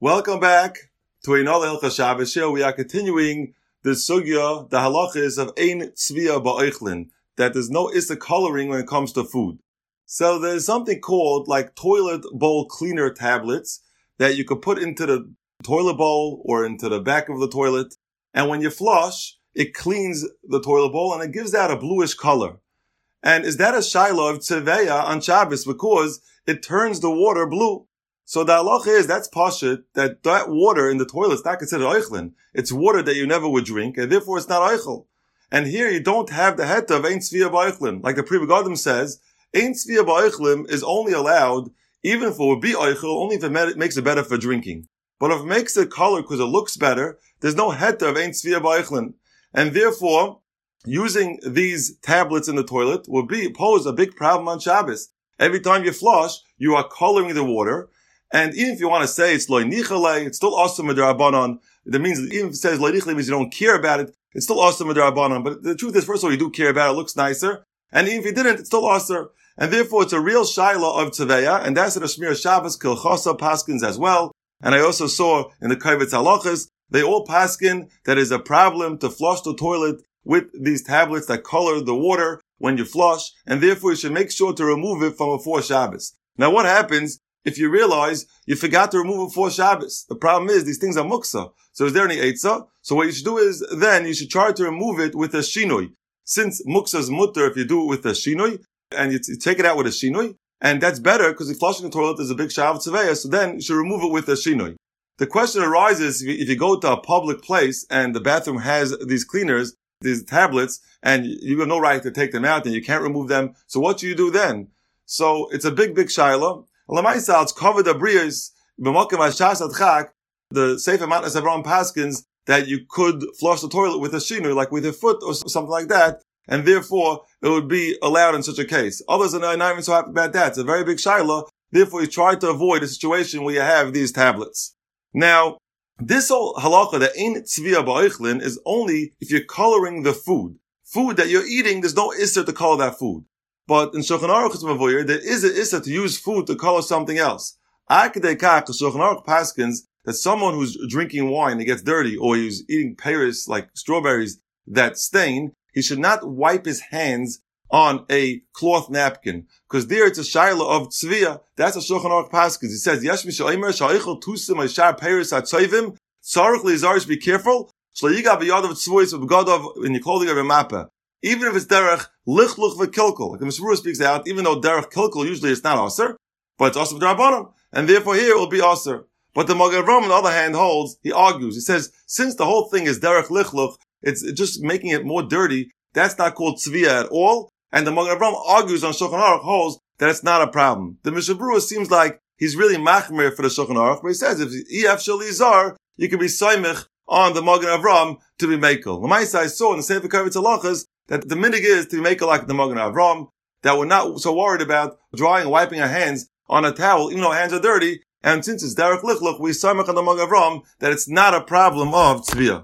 Welcome back to another Hilchos Shabbos show. We are continuing the sugya, the halachas of ein tzviya ba'oichlin, that there's no issa coloring when it comes to food. So there's something called like toilet bowl cleaner tablets that you could put into the toilet bowl or into the back of the toilet. And when you flush, it cleans the toilet bowl and it gives out a bluish color. And is that a shaila of tzeveya on Shabbos? Because it turns the water blue. So the halacha is, that's pashut, that water in the toilet is not considered oichlin. It's water that you never would drink, and therefore it's not oichel. And here you don't have the heta of ein tzviya ba'oichlin. Like the Pri Megadim says, ein tzviya ba'oichlin is only allowed, even if it would be oichel, only if it makes it better for drinking. But if it makes it color because it looks better, there's no heta of ein tzviya ba'oichlin. And therefore, using these tablets in the toilet will pose a big problem on Shabbos. Every time you flush, you are coloring the water. And even if you want to say it's loy nichalei, it's still awesome midrabanan. That means, even if it says loy nichalei means you don't care about it, it's still awesome midrabanan. But the truth is, first of all, you do care about it, it looks nicer. And even if you didn't, it's still awesome. And therefore, it's a real shaila of tzeveya, and that's in a Shmir Shabbos, Kilchasa Paskins as well. And I also saw in the Kaivetz Halachas, they all paskin that is a problem to flush the toilet with these tablets that color the water when you flush, and therefore you should make sure to remove it from before Shabbos. Now what happens if you realize you forgot to remove it before Shabbos? The problem is, these things are muksa. So is there any eitzah? So what you should do is, then you should try to remove it with a shinoi. Since muksa is mutter if you do it with a shinoi, and you take it out with a shinoi, and that's better because if flushing the toilet is a big shav tzeveya, so then you should remove it with a shinoi. The question arises, if you go to a public place and the bathroom has these cleaners, these tablets, and you have no right to take them out and you can't remove them, so what do you do then? So it's a big shaila. Lamaisa, it's covered abriyas, b'mokim hashas adchak, the Sefer Matnas Avraham Paskins, that you could flush the toilet with a shinui, like with a foot or something like that, and therefore it would be allowed in such a case. Others are not even so happy about that. It's a very big shaila. Therefore, you try to avoid a situation where you have these tablets. Now, this whole halacha that ein tzviya ba'oichlin is only if you're coloring the food. Food that you're eating, there's no isser to color that food. But in Shulchan Aruch Mavoyer, there is an issa to use food to color something else. Akadei kach, Shulchan Aruch paskins that someone who's drinking wine and gets dirty, or he's eating pears like strawberries that stain, he should not wipe his hands on a cloth napkin, because there it's a shaila of tzviya. That's a Shulchan Aruch paskins. He says, "Yesh mishaymer sha'ichel tusim ayshar pears hatzayvim tzarich lizarish." Be careful. Shleiga biyadav tzvois v'bgadav in your clothing of a mappa. Even if it's derech lichluch v'kilkel, like the Mishmur speaks out, even though derech kilkel usually it's not aser, but it's also v'drabanan, and therefore here it will be aser. But the Magen Avraham on the other hand holds, he argues, he says, since the whole thing is derech lichluch, it's just making it more dirty, that's not called tzviya at all, and the Magen Avraham argues on Shulchan Aruch holds that it's not a problem. The Mishabura seems like he's really machmir for the Shulchan Aruch, but he says if ef shalizar, you can be soymich on the Magen Avraham to be mekel. L'maisa, I saw in the Sefer Kaivetz Halachas that the minig is to make it like the Magen Avraham, that we're not so worried about drying and wiping our hands on a towel, even though our hands are dirty. And since it's derech lichluch, we samach on the Magen Avraham that it's not a problem of tzviya.